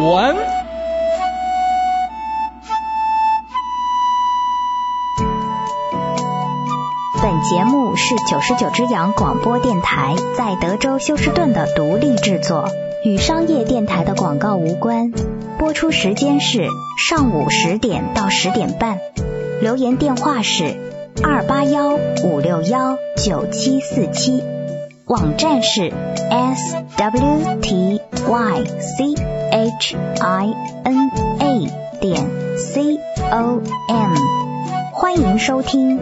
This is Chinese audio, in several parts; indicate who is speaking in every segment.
Speaker 1: 文。
Speaker 2: 本节目是99只羊广播电台在德州休斯顿的独立制作，与商业电台的广告无关。播出时间是上午10点到10点半。留言电话是281-561-9747，网站是 swtychina.com， 欢迎收听。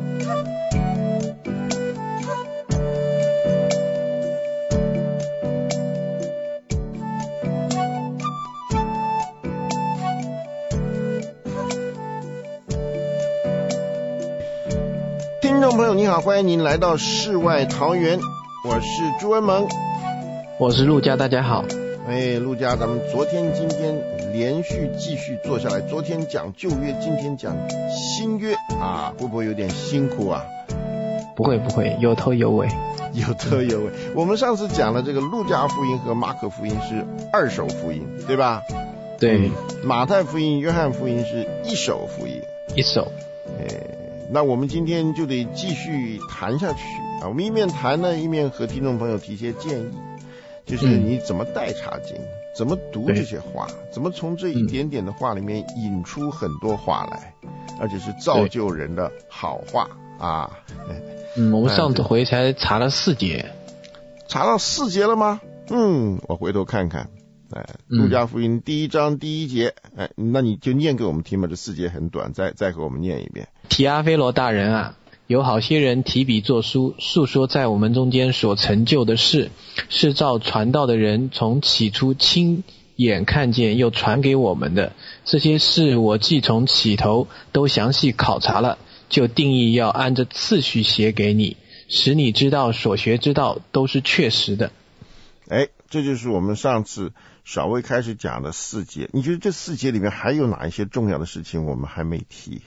Speaker 3: 听众朋友你好，欢迎您来到世外桃源，我是朱文萌，
Speaker 4: 我是陆家，大家好。
Speaker 3: 陆家，咱们昨天今天连续继续做下来，昨天讲旧约，今天讲新约啊，会不会有点辛苦啊？
Speaker 4: 不会，有头有尾。
Speaker 3: 有头有尾。我们上次讲了这个路加福音和马可福音是二手福音，对吧？
Speaker 4: 对。
Speaker 3: 马太福音、约翰福音是一手福音。
Speaker 4: 一手。
Speaker 3: 那我们今天就得继续谈下去啊！我们一面谈呢，一面和听众朋友提些建议，就是你怎么带查经，怎么读这些话，怎么从这一点点的话里面引出很多话来，而且是造就人的好话啊！
Speaker 4: 我们上次回才查了4节，
Speaker 3: 查到4节了吗？我回头看看。路加福音第1章第1节，那你就念给我们听吧，这4节很短，再给我们念一遍。
Speaker 4: 提阿非罗大人啊，有好些人提笔作书，述说在我们中间所成就的事，是照传道的人从起初亲眼看见又传给我们的。这些事我既从起头都详细考察了，就定义要按着次序写给你，使你知道所学之道都是确实的。
Speaker 3: 这就是我们上次稍微开始讲的4节。你觉得这4节里面还有哪一些重要的事情我们还没提？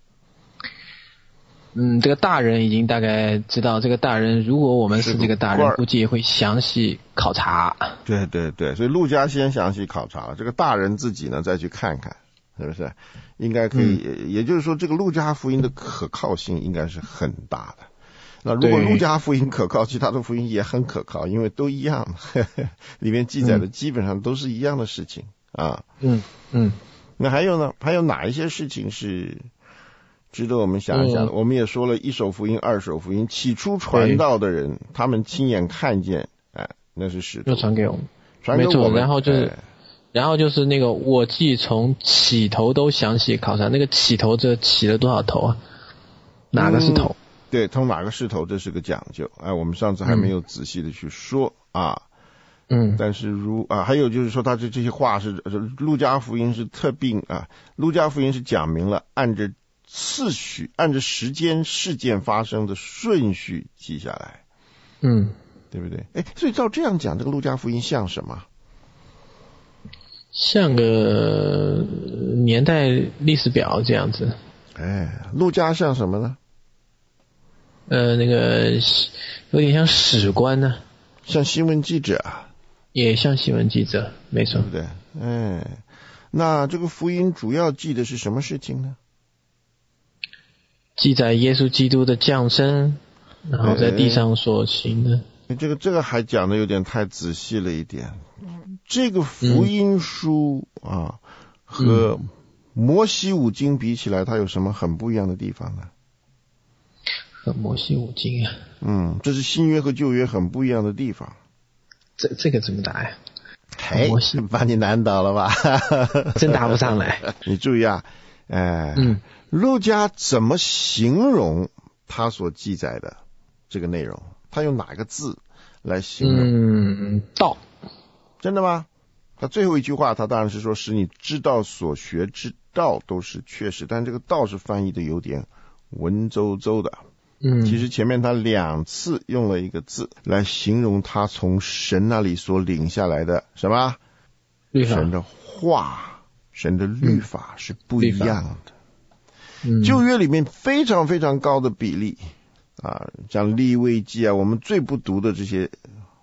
Speaker 4: 这个大人已经大概知道，这个大人如果我们是这个大人，估计也会详细考察。
Speaker 3: 对，所以路加先详细考察了，这个大人自己呢再去看看，是不是？应该可以，也就是说这个路加福音的可靠性应该是很大的。那如果路加福音可靠，其他的福音也很可靠，因为都一样，里面记载的基本上都是一样的事情啊。那还有呢？还有哪一些事情是值得我们想一想的？我们也说了一手福音、二手福音，起初传道的人，他们亲眼看见，那是使徒，
Speaker 4: 就传给我们，
Speaker 3: 传给我们。
Speaker 4: 没错，然后就是那个我既从起头都详细考察，那个起头这起了多少头啊？哪个是头？
Speaker 3: 对，从哪个是头，这是个讲究。我们上次还没有仔细的去说啊。但是还有就是说，他这些话是路加福音是特并啊，路加福音是讲明了按着次序，按着时间事件发生的顺序记下来。对不对？所以照这样讲，这个路加福音像什么？
Speaker 4: 像个年代历史表这样子。
Speaker 3: 路加像什么呢？
Speaker 4: 那个有点像史官呢，
Speaker 3: 像新闻记者，
Speaker 4: 也像新闻记者，没错，
Speaker 3: 对不对？那这个福音主要记的是什么事情呢？
Speaker 4: 记载耶稣基督的降生，然后在地上所行的。
Speaker 3: 这个还讲的有点太仔细了一点。这个福音书和摩西五经比起来，它有什么很不一样的地方呢？
Speaker 4: 和摩西五经
Speaker 3: 这是新约和旧约很不一样的地方。
Speaker 4: 这个怎么答呀？
Speaker 3: 摩西把你难倒了吧？
Speaker 4: 真答不上来。
Speaker 3: 你注意啊，路加怎么形容他所记载的这个内容？他用哪个字来形容？
Speaker 4: 道。
Speaker 3: 真的吗？他最后一句话，他当然是说使你知道所学之道都是确实，但这个道是翻译的有点文绉绉的。其实前面他2次用了一个字来形容他从神那里所领下来的什么？神的话，神的律法是不一样的。旧约里面非常非常高的比例像利未记我们最不读的这些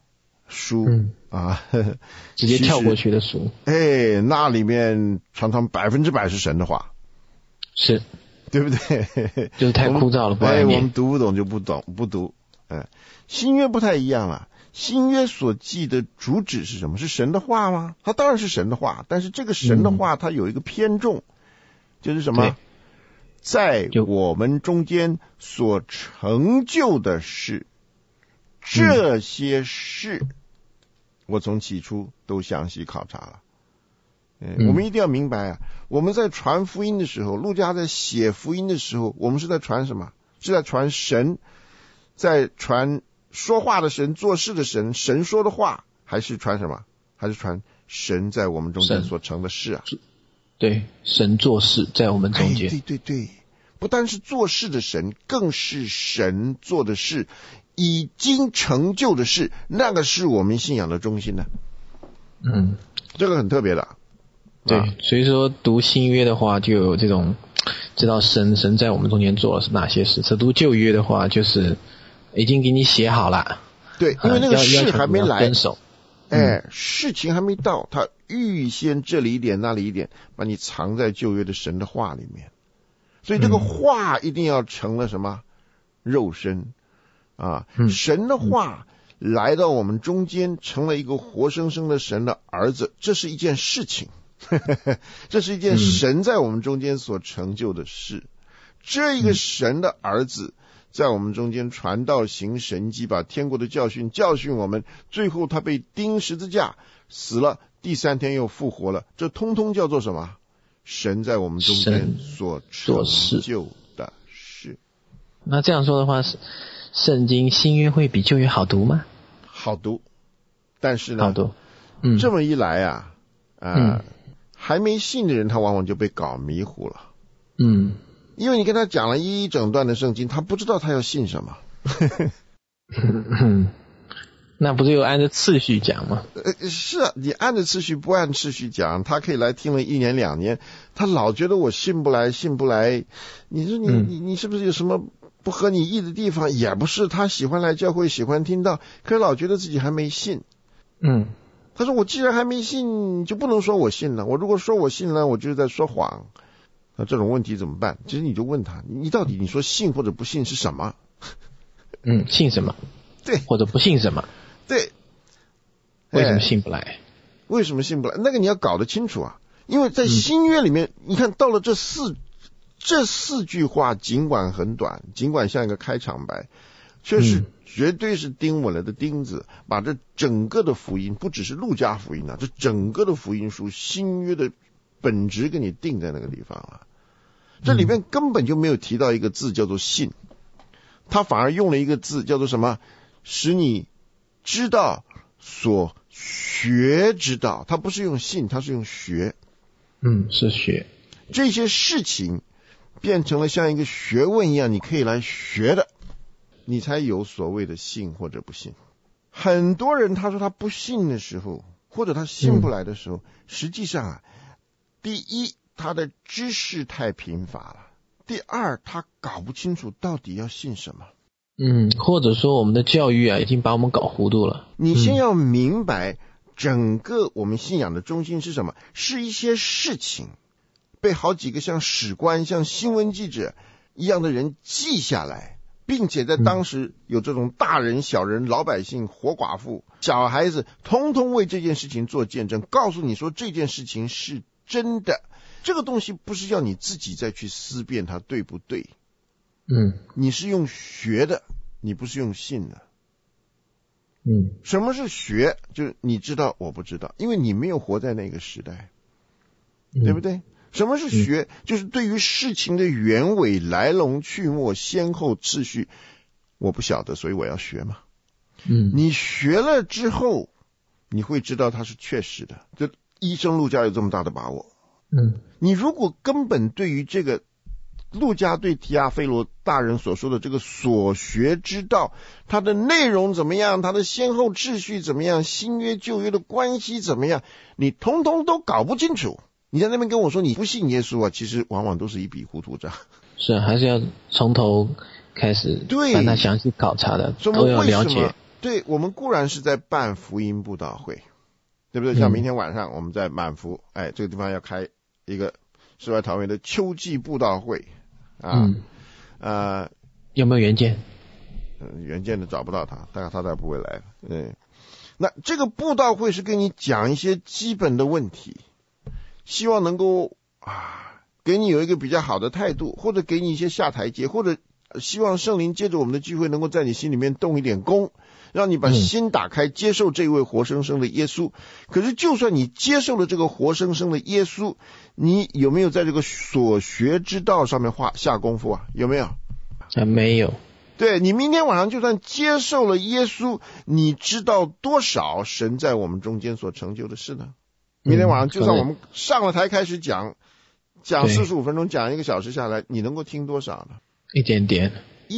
Speaker 3: 书
Speaker 4: 直接跳过去的书，
Speaker 3: 那里面常常100%是神的话，
Speaker 4: 是，
Speaker 3: 对不对？
Speaker 4: 就是太枯燥了，不爱念。
Speaker 3: 我们读不懂就不读。新约不太一样了。新约所记的主旨是什么？是神的话吗？它当然是神的话，但是这个神的话它有一个偏重，就是什么？在我们中间所成就的事，这些事我从起初都详细考察了。我们一定要明白我们在传福音的时候，路加在写福音的时候，我们是在传什么？是在传神，在传说话的神，做事的神，神说的话，还是传什么？还是传神在我们中间所成的事啊？
Speaker 4: 对，神做事在我们中间。
Speaker 3: 对，不单是做事的神，更是神做的事，已经成就的事，那个是我们信仰的中心呢。这个很特别的。
Speaker 4: 对，所以说读新约的话，就有这种知道神在我们中间做了是哪些事；读旧约的话，就是已经给你写好了。
Speaker 3: 对，因为那个事还没来，事情还没到，他预先这里一点那里一点，把你藏在旧约的神的话里面。所以这个话一定要成了什么？肉身神的话来到我们中间，成了一个活生生的神的儿子，这是一件事情。这是一件神在我们中间所成就的事。这一个神的儿子在我们中间传道行神迹，把天国的教训我们，最后他被钉十字架死了，第3天又复活了，这通通叫做什么？神在我们中间所成就的事。
Speaker 4: 那这样说的话，圣经新约会比旧约好读吗？
Speaker 3: 好读，但是呢，
Speaker 4: 好读。
Speaker 3: 这么一来还没信的人他往往就被搞迷糊了。因为你跟他讲了一整段的圣经，他不知道他要信什么。
Speaker 4: 那不是有按照次序讲吗？
Speaker 3: 是啊，你按着次序不按次序讲，他可以来听了1年2年，他老觉得我信不来。你说你是不是有什么不合你意的地方？也不是，他喜欢来教会，喜欢听到，可是老觉得自己还没信。他说我既然还没信，就不能说我信了。我如果说我信了，我就是在说谎。那这种问题怎么办？其实你就问他，你到底你说信或者不信是什么？
Speaker 4: 信什么？
Speaker 3: 对，
Speaker 4: 或者不信什么？对，为什么信不来？
Speaker 3: 为什么信不来？那个你要搞得清楚啊！因为在新约里面，你看到了这四句话，尽管很短，尽管像一个开场白，却是绝对是钉稳了的钉子，把这整个的福音，不只是路加福音这整个的福音书，新约的本质给你定在那个地方了。这里面根本就没有提到一个字叫做信，他反而用了一个字叫做什么？使你知道所学之道。他不是用信，他是用学。
Speaker 4: 是学。
Speaker 3: 这些事情变成了像一个学问一样，你可以来学的，你才有所谓的信或者不信。很多人他说他不信的时候，或者他信不来的时候，实际上第一，他的知识太贫乏了；第二，他搞不清楚到底要信什么。
Speaker 4: 或者说我们的教育已经把我们搞糊涂了。
Speaker 3: 你先要明白，整个我们信仰的中心是什么？是一些事情被好几个像史官、像新闻记者一样的人记下来，并且在当时有这种大人、小人、老百姓、活寡妇、小孩子，通通为这件事情做见证，告诉你说这件事情是真的。这个东西不是要你自己再去思辨它对不对，你是用学的，你不是用信的。什么是学？就是你知道我不知道，因为你没有活在那个时代，对不对？什么是学？就是对于事情的原委、来龙去脉、先后次序，我不晓得，所以我要学嘛。你学了之后，你会知道它是确实的。这医生路加有这么大的把握。你如果根本对于这个路加对提阿非罗大人所说的这个所学之道，它的内容怎么样，它的先后秩序怎么样，新约旧约的关系怎么样，你通通都搞不清楚，你在那边跟我说你不信耶稣其实往往都是一笔糊涂账。是，
Speaker 4: 还是要从头开始把它详细考察的，都要了解。
Speaker 3: 对，我们固然是在办福音布道会，对不对？像明天晚上我们在满福，这个地方要开一个世外桃源的秋季布道会
Speaker 4: 有没有原件？
Speaker 3: 原件的找不到他，大概他不会来了。那这个布道会是跟你讲一些基本的问题，希望能够给你有一个比较好的态度，或者给你一些下台阶，或者希望圣灵借着我们的聚会能够在你心里面动一点工，让你把心打开，接受这位活生生的耶稣。可是就算你接受了这个活生生的耶稣，你有没有在这个所学之道上面下功夫啊？有没有？
Speaker 4: 没有。
Speaker 3: 对，你明天晚上就算接受了耶稣，你知道多少神在我们中间所成就的事呢？明天晚上就算我们上了台开始讲45分钟，讲1个小时下来，你能够听多少呢？
Speaker 4: 一点点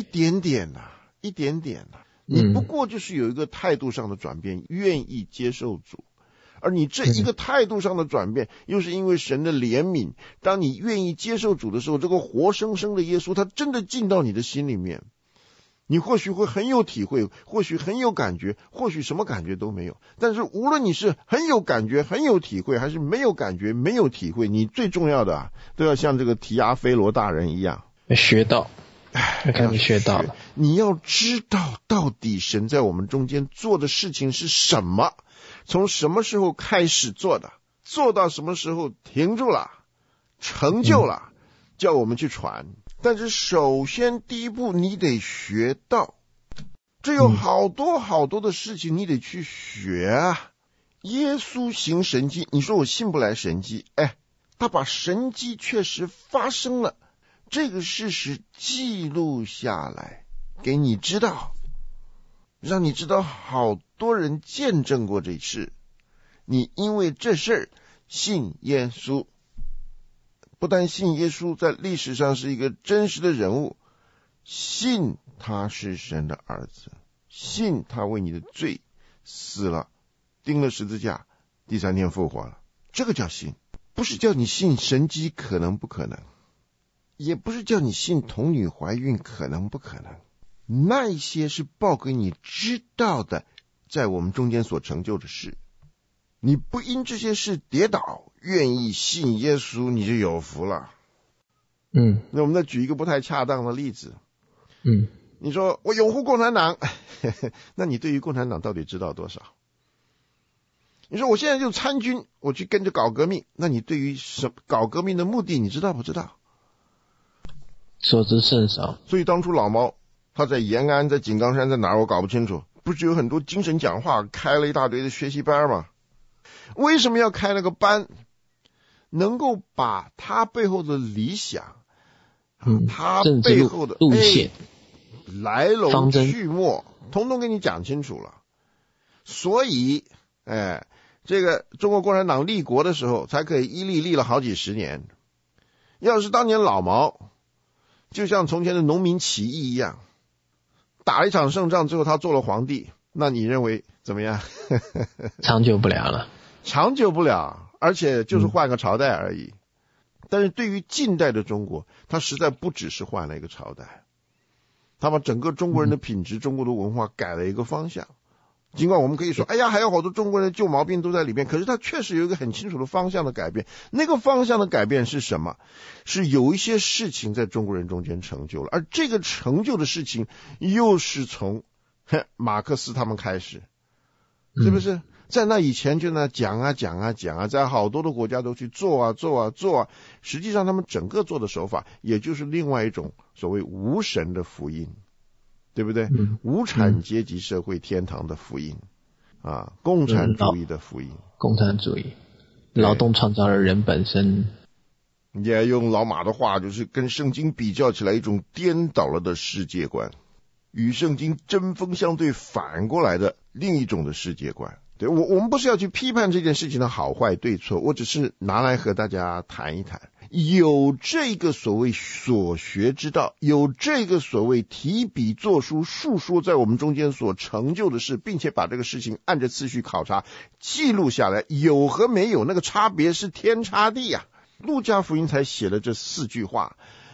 Speaker 3: 你不过就是有一个态度上的转变，愿意接受主。而你这一个态度上的转变，又是因为神的怜悯，当你愿意接受主的时候，这个活生生的耶稣他真的进到你的心里面，你或许会很有体会，或许很有感觉，或许什么感觉都没有。但是无论你是很有感觉很有体会，还是没有感觉没有体会，你最重要的都要像这个提阿非罗大人一样
Speaker 4: 学到，开始学到了。
Speaker 3: 你要知道到底神在我们中间做的事情是什么，从什么时候开始做的，做到什么时候停住了，成就了，叫我们去传。但是首先第一步你得学到，这有好多好多的事情你得去学啊。耶稣行神迹，你说我信不来神迹，他把神迹确实发生了，这个事实记录下来给你知道，让你知道好多人见证过这事，你因为这事儿信耶稣。不但信耶稣在历史上是一个真实的人物，信他是神的儿子，信他为你的罪死了，钉了十字架，第3天复活了，这个叫信。不是叫你信神迹可能不可能，也不是叫你信童女怀孕可能不可能，那一些是报给你知道的在我们中间所成就的事。你不因这些事跌倒，愿意信耶稣，你就有福了。那我们再举一个不太恰当的例子。你说我拥护共产党，那你对于共产党到底知道多少？你说我现在就参军，我去跟着搞革命，那你对于搞革命的目的你知道不知道？
Speaker 4: 所知甚少。
Speaker 3: 所以当初老毛他在延安在井冈山在哪儿我搞不清楚，不是有很多精神讲话，开了一大堆的学习班吗？为什么要开那个班？能够把他背后的理想，他背后的
Speaker 4: 路线、
Speaker 3: 来龙去脉统统给你讲清楚了。所以这个中国共产党立国的时候才可以一立了好几十年。要是当年老毛就像从前的农民起义一样，打了一场胜仗，最后他做了皇帝，那你认为怎么样？
Speaker 4: 长久不了了。
Speaker 3: 长久不了，而且就是换个朝代而已。但是对于近代的中国，它实在不只是换了一个朝代，它把整个中国人的品质、中国的文化改了一个方向。尽管我们可以说还有好多中国人的旧毛病都在里面，可是它确实有一个很清楚的方向的改变。那个方向的改变是什么？是有一些事情在中国人中间成就了，而这个成就的事情又是从马克思他们开始，是不是？在那以前就那讲啊，在好多的国家都去做啊，实际上他们整个做的手法也就是另外一种所谓无神的福音，对不对？无产阶级社会天堂的福音共产主义的福音。
Speaker 4: 共产主义，劳动创造了人本身。
Speaker 3: 也用老马的话，就是跟圣经比较起来一种颠倒了的世界观，与圣经针锋相对反过来的另一种的世界观。对，我们不是要去批判这件事情的好坏对错，我只是拿来和大家谈一谈。有这个所谓所学之道，有这个所谓提笔作书述说在我们中间所成就的事，并且把这个事情按着次序考察记录下来，有和没有那个差别是天差地啊。路加福音才写了这4句话，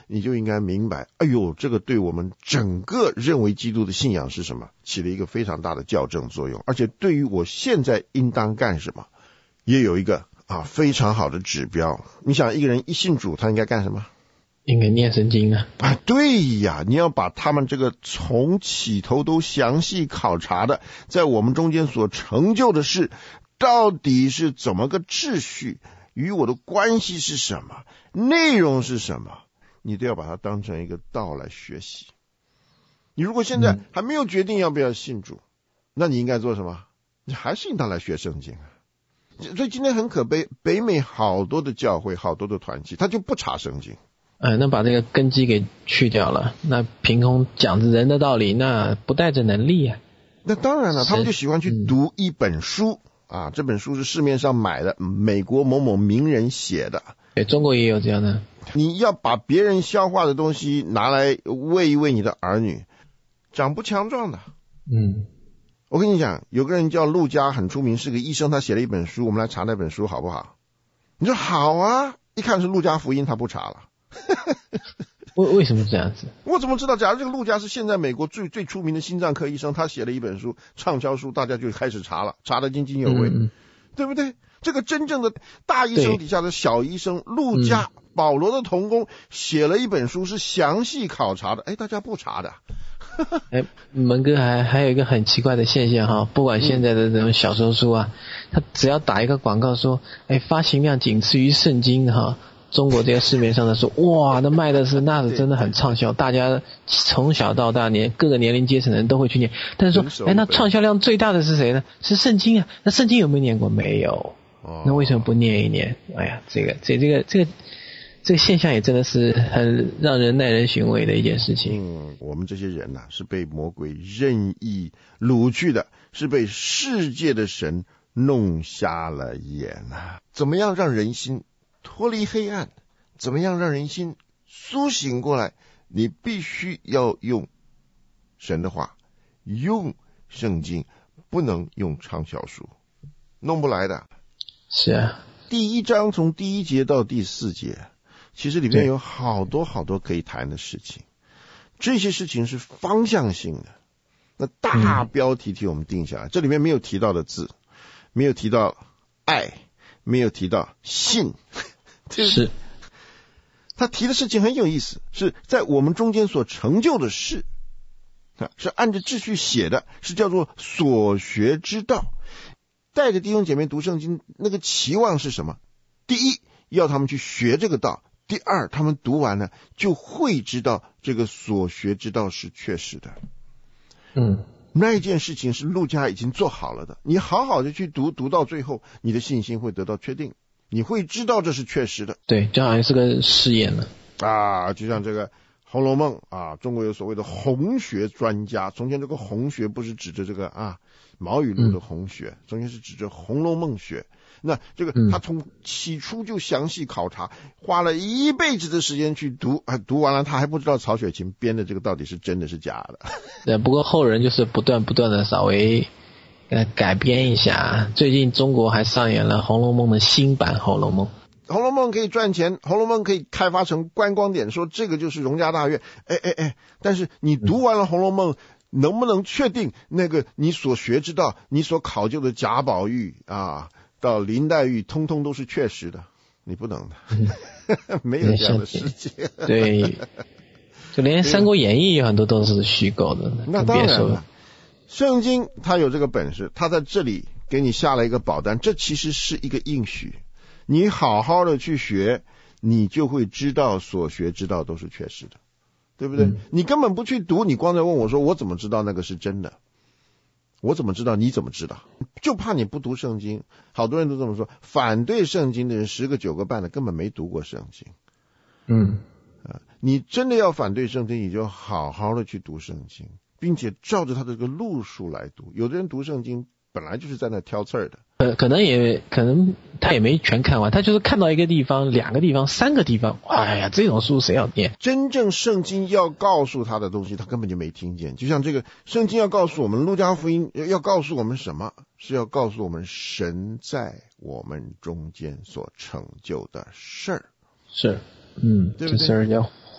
Speaker 3: 你就应该明白，哎呦，这个对我们整个认为基督的信仰是什么，起了一个非常大的校正作用，而且对于我现在应当干什么，也有一个非常好的指标。你想，一个人一信主，他应该干什么？
Speaker 4: 应该念圣经啊！
Speaker 3: 对呀，你要把他们这个从起头都详细考察的，在我们中间所成就的事，到底是怎么个秩序，与我的关系是什么，内容是什么，你都要把它当成一个道来学习。你如果现在还没有决定要不要信主，那你应该做什么？你还是应当来学圣经啊。所以今天很可悲，北美好多的教会，好多的团体，他就不查圣经。
Speaker 4: 那把这个根基给去掉了，那凭空讲着人的道理，那不带着能力啊。
Speaker 3: 那当然了，他们就喜欢去读一本书这本书是市面上买的，美国某某名人写的。
Speaker 4: 对，中国也有这样的。
Speaker 3: 你要把别人消化的东西拿来喂一喂你的儿女，长不强壮的。我跟你讲，有个人叫陆家，很出名，是个医生，他写了一本书，我们来查那本书好不好？你说好啊，一看是陆家福音，他不查了。
Speaker 4: 为什么这样子？
Speaker 3: 我怎么知道？假如这个陆家是现在美国最出名的心脏科医生，他写了一本书，畅销书，大家就开始查了，查得津津有味，对不对？这个真正的大医生底下的小医生陆家，保罗的同工写了一本书，是详细考察的，大家不查的。
Speaker 4: 门哥还有一个很奇怪的现象哈，不管现在的这种小说书他只要打一个广告说，发行量仅次于圣经中国这个市面上的书，哇，那卖的是真的很畅销，大家从小到大各个年龄阶层的人都会去念。但是说，那畅销量最大的是谁呢？是圣经啊。那圣经有没有念过？没有。那为什么不念一念？这个现象也真的是很让人耐人寻味的一件事情。
Speaker 3: 我们这些人是被魔鬼任意掳去的，是被世界的神弄瞎了眼怎么样让人心脱离黑暗，怎么样让人心苏醒过来？你必须要用神的话，用圣经，不能用畅销书，弄不来的。
Speaker 4: 是啊，
Speaker 3: 第一章从第1节到第4节，其实里面有好多好多可以谈的事情，这些事情是方向性的。那大标题替我们定下来，这里面没有提到的字，没有提到爱，没有提到信，
Speaker 4: 是
Speaker 3: 他提的事情很有意思，是在我们中间所成就的事，是按着秩序写的，是叫做所学之道。带着弟兄姐妹读圣经，那个期望是什么？第一，要他们去学这个道；第二，他们读完了就会知道这个所学之道是确实的。那一件事情是陆家已经做好了的，你好好的去读，读到最后，你的信心会得到确定，你会知道这是确实的。
Speaker 4: 对，这好像是个试验了
Speaker 3: 就像这个《红楼梦》中国有所谓的红学专家，从前这个红学不是指着这个毛语录的红学，从前是指着《红楼梦》学。那这个他从起初就详细考察，花了一辈子的时间去读，读完了他还不知道曹雪芹编的这个到底是真的是假的。
Speaker 4: 对，不过后人就是不断的稍微改编一下。最近中国还上演了《红楼梦》的新版《红楼梦》。
Speaker 3: 《红楼梦》可以赚钱，《红楼梦》可以开发成观光点，说这个就是荣家大院。但是你读完了《红楼梦》，能不能确定那个你所学之道，你所考究的贾宝玉到林黛玉，通通都是确实的？你不能的，没有这样的事情。
Speaker 4: 对，就连《三国演义》有很多都是虚构的。
Speaker 3: 那当然了，圣经它有这个本事，它在这里给你下了一个保单，这其实是一个应许。你好好的去学，你就会知道所学之道都是确实的，对不对？你根本不去读，你光在问我说我怎么知道那个是真的？我怎么知道？你怎么知道？就怕你不读圣经。好多人都这么说，反对圣经的人10个9个半的根本没读过圣经。你真的要反对圣经，你就好好的去读圣经，并且照着他的这个路数来读。有的人读圣经本来就是在那挑刺儿的。
Speaker 4: 可能他也没全看完，他就是看到一个地方、2个地方、3个地方，这种书谁要念？
Speaker 3: 真正圣经要告诉他的东西，他根本就没听见。就像这个圣经要告诉我们，路加福音要告诉我们什么？是要告诉我们神在我们中间所成就的事儿。
Speaker 4: 是，
Speaker 3: 对不对？
Speaker 4: 这事儿要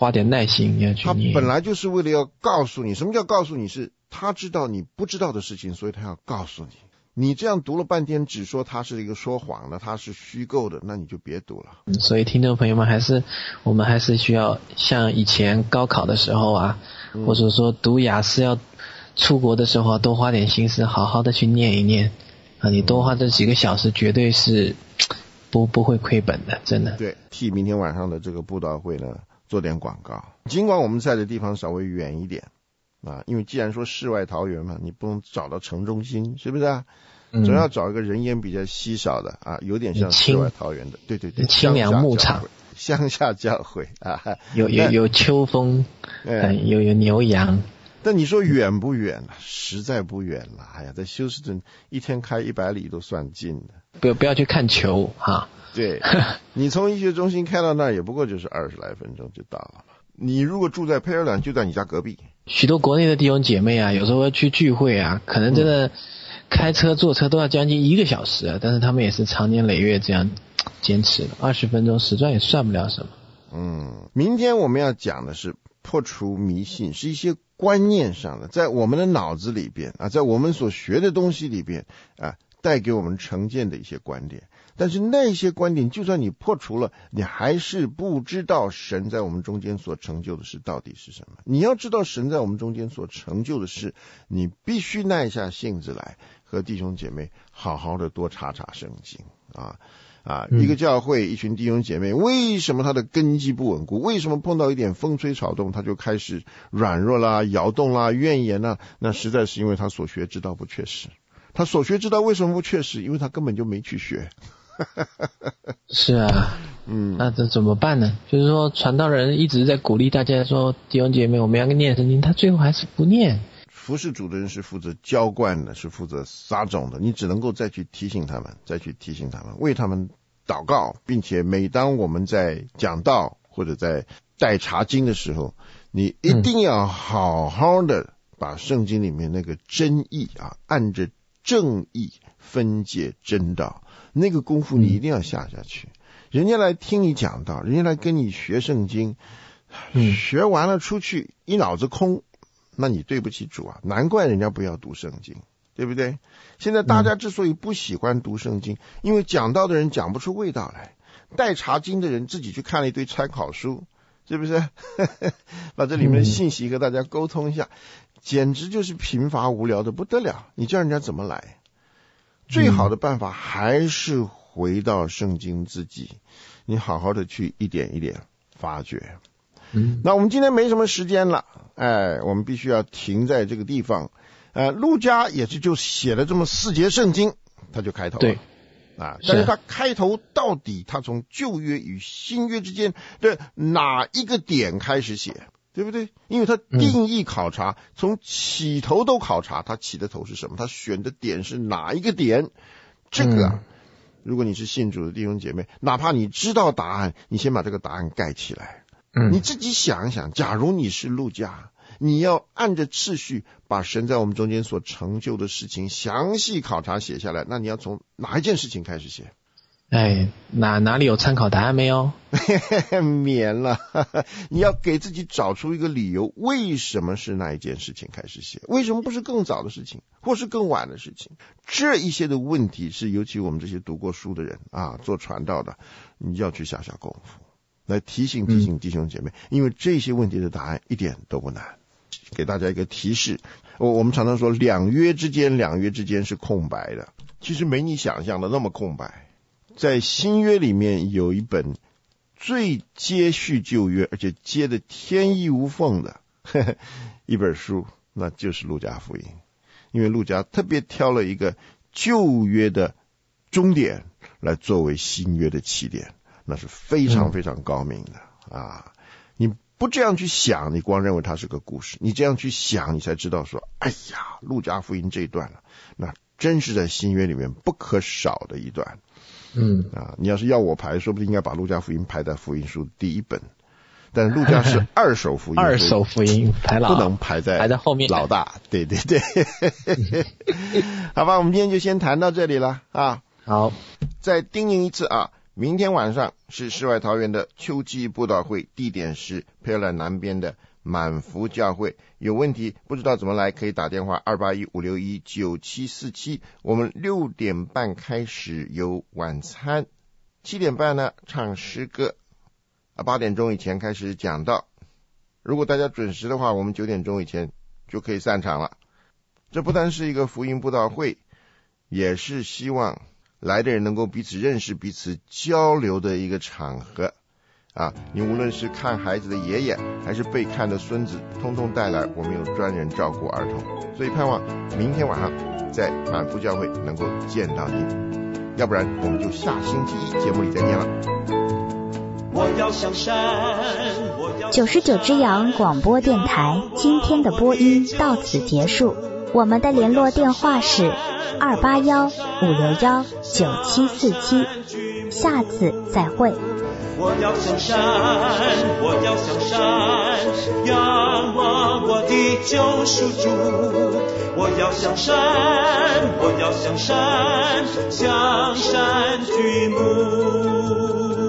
Speaker 4: 花点耐心要去念。
Speaker 3: 他本来就是为了要告诉你，什么叫告诉你？是他知道你不知道的事情，所以他要告诉你。你这样读了半天，只说他是一个说谎的，他是虚构的，那你就别读了。
Speaker 4: 所以听众朋友们，我们还是需要像以前高考的时候啊，或者说读雅思要出国的时候，多花点心思，好好的去念一念啊！你多花这几个小时，绝对是不会亏本的，真的。
Speaker 3: 对，替明天晚上的这个布道会呢做点广告。尽管我们在的地方稍微远一点啊，因为既然说世外桃源嘛，你不能找到城中心，是不是啊？总要找一个人烟比较稀少的啊，有点像世外桃源的，对对对，
Speaker 4: 清凉牧场、
Speaker 3: 乡下教会啊，
Speaker 4: 有秋风，有牛羊。
Speaker 3: 但你说远不远啊？实在不远了。哎呀，在休斯顿一天开100里都算近的。
Speaker 4: 不要去看球哈。
Speaker 3: 对，你从医学中心开到那儿也不过就是20来分钟就到了嘛。你如果住在佩尔兰，就在你家隔壁。
Speaker 4: 许多国内的弟兄姐妹啊，有时候去聚会啊，可能真的开车坐车都要将近1个小时啊，但是他们也是长年累月这样坚持的，20分钟时段也算不了什么。
Speaker 3: 明天我们要讲的是破除迷信，是一些观念上的，在我们的脑子里边啊，在我们所学的东西里边啊，带给我们成见的一些观点。但是那些观点就算你破除了，你还是不知道神在我们中间所成就的事到底是什么。你要知道神在我们中间所成就的事，你必须耐下性子来和弟兄姐妹好好的多查查圣经啊，一个教会一群弟兄姐妹，为什么他的根基不稳固？为什么碰到一点风吹草动他就开始软弱啦、摇动啦、怨言啦？那实在是因为他所学之道不确实。他所学之道为什么不确实？因为他根本就没去学。
Speaker 4: 是啊，那这怎么办呢？就是说传道人一直在鼓励大家说，弟兄姐妹我们要念圣经，他最后还是不念。
Speaker 3: 服侍主的人是负责浇灌的，是负责撒种的，你只能够再去提醒他们，为他们祷告，并且每当我们在讲道或者在带查经的时候，你一定要好好的把圣经里面那个真义啊，按着正义分解真道，那个功夫你一定要下去。人家来听你讲道，人家来跟你学圣经，学完了出去一脑子空，那你对不起主啊，难怪人家不要读圣经，对不对？现在大家之所以不喜欢读圣经，因为讲道的人讲不出味道来，带查经的人自己去看了一堆参考书，是不是？把这里面的信息和大家沟通一下，简直就是贫乏无聊的不得了，你叫人家怎么来？最好的办法还是回到圣经自己，你好好的去一点一点发掘。那我们今天没什么时间了，我们必须要停在这个地方。路加也是就写了这么4节圣经，他就开头了。
Speaker 4: 对，
Speaker 3: 但是他开头到底他从旧约与新约之间的哪一个点开始写，对不对？因为他定义考察，从起头都考察，他起的头是什么，他选的点是哪一个点。这个如果你是信主的弟兄姐妹，哪怕你知道答案，你先把这个答案盖起来。你自己想一想，假如你是路加，你要按着次序把神在我们中间所成就的事情详细考察写下来，那你要从哪一件事情开始写？
Speaker 4: 哪里有参考答案没有？
Speaker 3: 免了，你要给自己找出一个理由，为什么是那一件事情开始写？为什么不是更早的事情，或是更晚的事情？这一些的问题是尤其我们这些读过书的人啊，做传道的，你要去下功夫来提醒弟兄姐妹，因为这些问题的答案一点都不难。给大家一个提示，我们常常说两约之间是空白的，其实没你想象的那么空白。在新约里面有一本最接续旧约，而且接的天衣无缝的一本书，那就是路加福音。因为路加特别挑了一个旧约的终点来作为新约的起点，那是非常非常高明的啊！你不这样去想，你光认为它是个故事，你这样去想，你才知道说，哎呀，路加福音这一段了，那真是在新约里面不可少的一段。你要是要我排，说不定应该把路加福音排在福音书第一本，但是路加是二手福音，
Speaker 4: 二手福音排老，
Speaker 3: 不能排在后面老大。对对对，好吧，我们今天就先谈到这里了啊。
Speaker 4: 好，
Speaker 3: 再叮咛一次啊， 明天晚上是世外桃源的秋季布道会，地点是佩尔南边的满福教会。有问题不知道怎么来，可以打电话281-561-9747。我们6点半开始有晚餐，7点半呢唱诗歌，8点钟以前开始讲道。如果大家准时的话，我们9点钟以前就可以散场了。这不但是一个福音布道会，也是希望来的人能够彼此认识、彼此交流的一个场合啊！你无论是看孩子的爷爷，还是被看的孙子，通通带来，我们有专人照顾儿童。所以盼望明天晚上在满福教会能够见到您，要不然我们就下星期一节目里再见了。
Speaker 1: 我要上山
Speaker 2: 99只羊广播电台今天的播音到此结束，我们的联络电话是281-561-9747，下次再会。
Speaker 1: 我要上山，我要上山，仰望我的救赎主。我要上山，我要上山，向山举目。